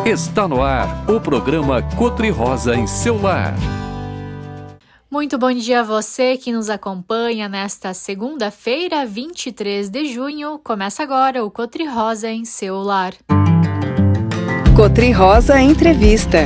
Está no ar o programa Cotri-Rosa em seu lar. Muito bom dia a você que nos acompanha nesta segunda-feira, 23 de junho. Começa agora o Cotri-Rosa em seu lar. Cotri-Rosa Entrevista.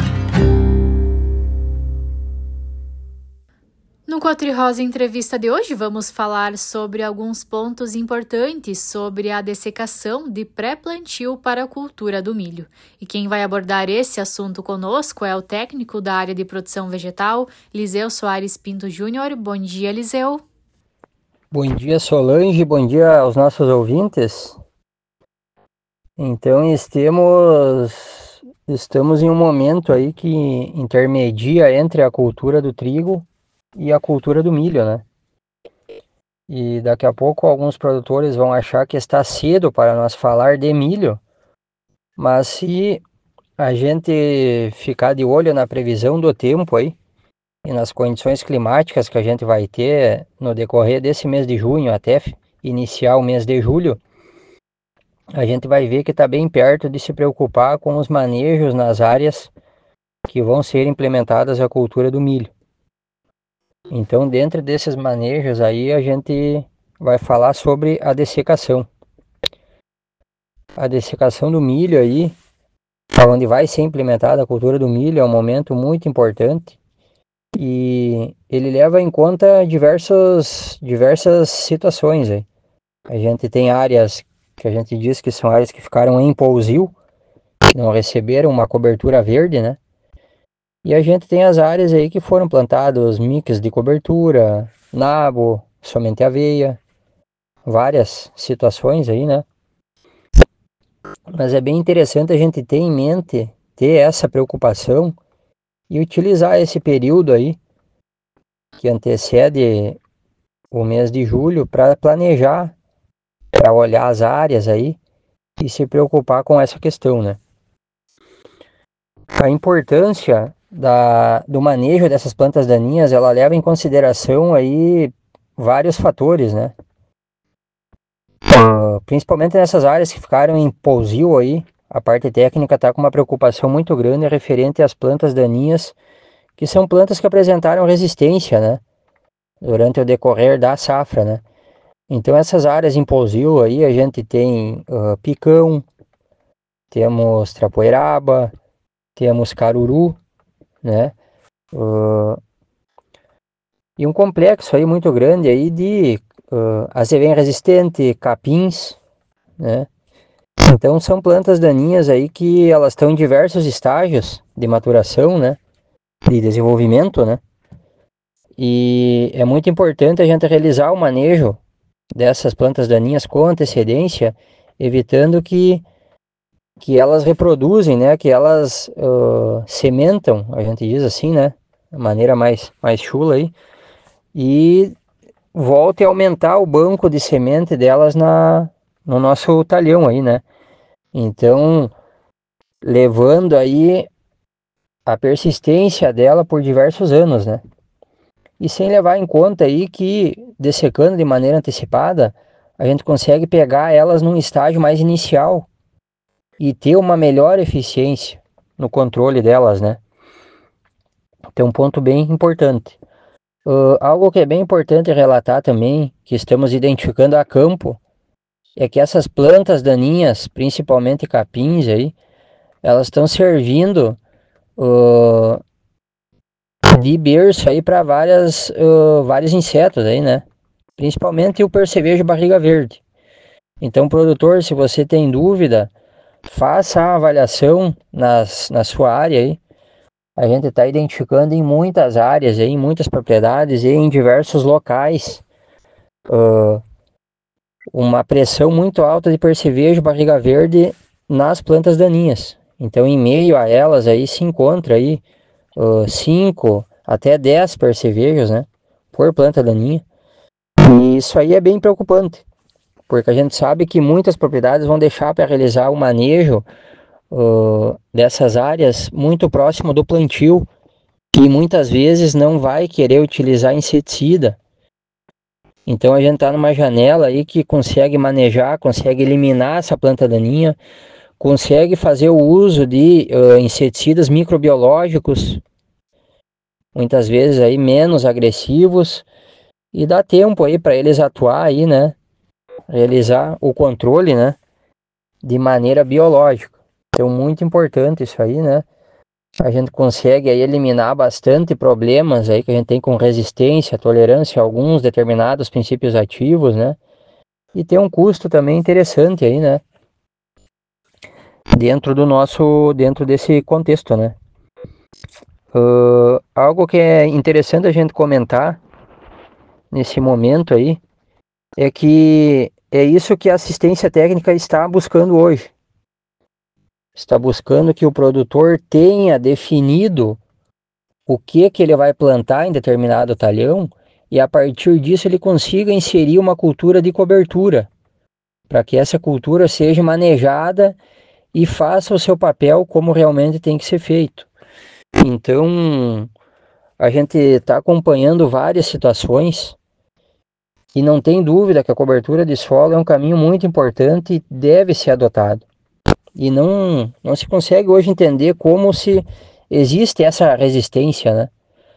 No Cotri-Rosa Entrevista de hoje, vamos falar sobre alguns pontos importantes sobre a dessecação de pré-plantio para a cultura do milho. E quem vai abordar esse assunto conosco é o técnico da área de produção vegetal, Liseu Soares Pinto Júnior. Bom dia, Liseu. Bom dia, Solange. Bom dia aos nossos ouvintes. Então, estamos em um momento aí que intermedia entre a cultura do trigo e a cultura do milho, né? E daqui a pouco alguns produtores vão achar que está cedo para nós falar de milho, mas se a gente ficar de olho na previsão do tempo aí e nas condições climáticas que a gente vai ter no decorrer desse mês de junho até iniciar o mês de julho, a gente vai ver que está bem perto de se preocupar com os manejos nas áreas que vão ser implementadas a cultura do milho. Então, dentro desses manejos aí, a gente vai falar sobre a dessecação. A dessecação do milho aí, onde vai ser implementada a cultura do milho, é um momento muito importante e ele leva em conta diversas situações aí. A gente tem áreas que a gente diz que são áreas que ficaram em pousio, que não receberam uma cobertura verde, né? E a gente tem as áreas aí que foram plantados mix de cobertura, nabo, somente aveia, várias situações aí, né? Mas é bem interessante a gente ter em mente, ter essa preocupação e utilizar esse período aí, que antecede o mês de julho, para planejar, para olhar as áreas aí e se preocupar com essa questão, né? A importância do manejo dessas plantas daninhas, ela leva em consideração aí vários fatores, né? Principalmente nessas áreas que ficaram em pousio aí, a parte técnica está com uma preocupação muito grande referente às plantas daninhas, que são plantas que apresentaram resistência, né? Durante o decorrer da safra, né? Então essas áreas em pousio aí, a gente tem picão, temos trapoeraba, temos caruru, né? E um complexo aí muito grande aí de azevém resistente, capins, né? Então são plantas daninhas aí que elas estão em diversos estágios de maturação, né? De desenvolvimento, né? E é muito importante a gente realizar o manejo dessas plantas daninhas com antecedência, evitando que elas reproduzem, né? Que elas sementam, a gente diz assim, né? De maneira mais chula aí, e volte a aumentar o banco de semente delas no nosso talhão aí, né? Então, levando aí a persistência dela por diversos anos, né? E sem levar em conta aí que, dessecando de maneira antecipada, a gente consegue pegar elas num estágio mais inicial e ter uma melhor eficiência no controle delas, né? Então, um ponto bem importante. Algo que é bem importante relatar também, que estamos identificando a campo, é que essas plantas daninhas, principalmente capins aí, elas estão servindo de berço aí para vários insetos aí, né? Principalmente o percevejo barriga verde. Então, produtor, se você tem dúvida, faça a avaliação na sua área aí. A gente está identificando em muitas áreas, aí, em muitas propriedades e em diversos locais uma pressão muito alta de percevejo barriga verde nas plantas daninhas. Então, em meio a elas aí se encontra aí 5 até 10 percevejos, né, por planta daninha. E isso aí é bem preocupante, porque a gente sabe que muitas propriedades vão deixar para realizar o manejo dessas áreas muito próximo do plantio e muitas vezes não vai querer utilizar inseticida. Então a gente está numa janela aí que consegue manejar, consegue eliminar essa planta daninha, consegue fazer o uso de inseticidas microbiológicos, muitas vezes aí menos agressivos, e dá tempo aí para eles atuar aí, né? Realizar o controle, né? De maneira biológica. Então, muito importante isso aí, né? A gente consegue aí eliminar bastante problemas aí que a gente tem com resistência, tolerância a alguns determinados princípios ativos, né? E tem um custo também interessante aí, né? Dentro desse contexto, né? Algo que é interessante a gente comentar nesse momento aí é que é isso que a assistência técnica está buscando hoje. Está buscando que o produtor tenha definido o que ele vai plantar em determinado talhão e a partir disso ele consiga inserir uma cultura de cobertura, para que essa cultura seja manejada e faça o seu papel como realmente tem que ser feito. Então, a gente está acompanhando várias situações e não tem dúvida que a cobertura de solo é um caminho muito importante e deve ser adotado. E não se consegue hoje entender como se existe essa resistência, né?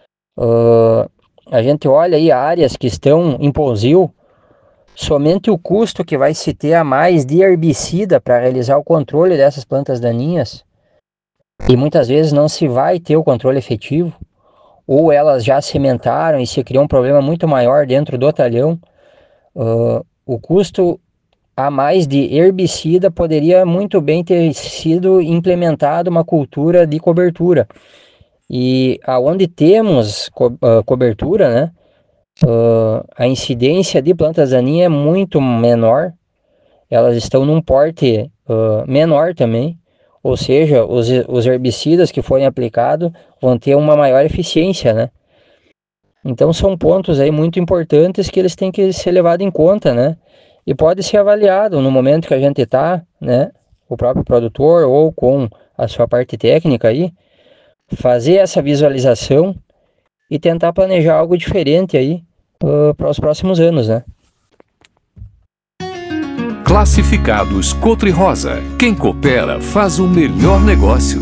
A gente olha aí áreas que estão em pousio, somente o custo que vai se ter a mais de herbicida para realizar o controle dessas plantas daninhas, e muitas vezes não se vai ter o controle efetivo, ou elas já sementaram e se criou um problema muito maior dentro do talhão, o custo a mais de herbicida poderia muito bem ter sido implementado uma cultura de cobertura. E aonde temos cobertura, né, a incidência de plantas daninhas é muito menor, elas estão num porte menor também, ou seja, os herbicidas que forem aplicados vão ter uma maior eficiência, né? Então são pontos aí muito importantes que eles têm que ser levados em conta, né? E pode ser avaliado no momento que a gente está, né? O próprio produtor ou com a sua parte técnica aí, fazer essa visualização e tentar planejar algo diferente aí para os próximos anos, né? Classificados Cotri-Rosa. Quem coopera faz o melhor negócio.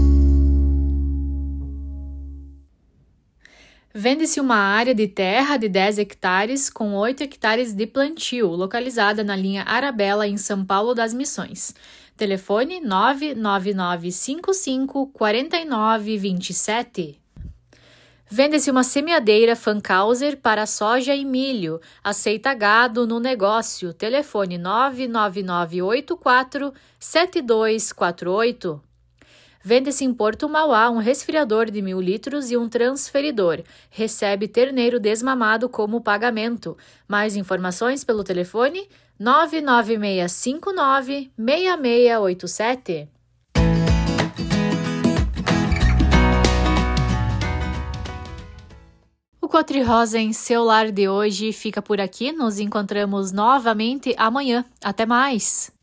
Vende-se uma área de terra de 10 hectares com 8 hectares de plantio, localizada na linha Arabella, em São Paulo das Missões. Telefone 99955 4927. Vende-se uma semeadeira Fankhauser para soja e milho. Aceita gado no negócio. Telefone 99984 7248. Vende-se em Porto Mauá um resfriador de 1.000 litros e um transferidor. Recebe terneiro desmamado como pagamento. Mais informações pelo telefone 99659 6687. O Cotri-Rosa em seu lar de hoje fica por aqui. Nos encontramos novamente amanhã. Até mais!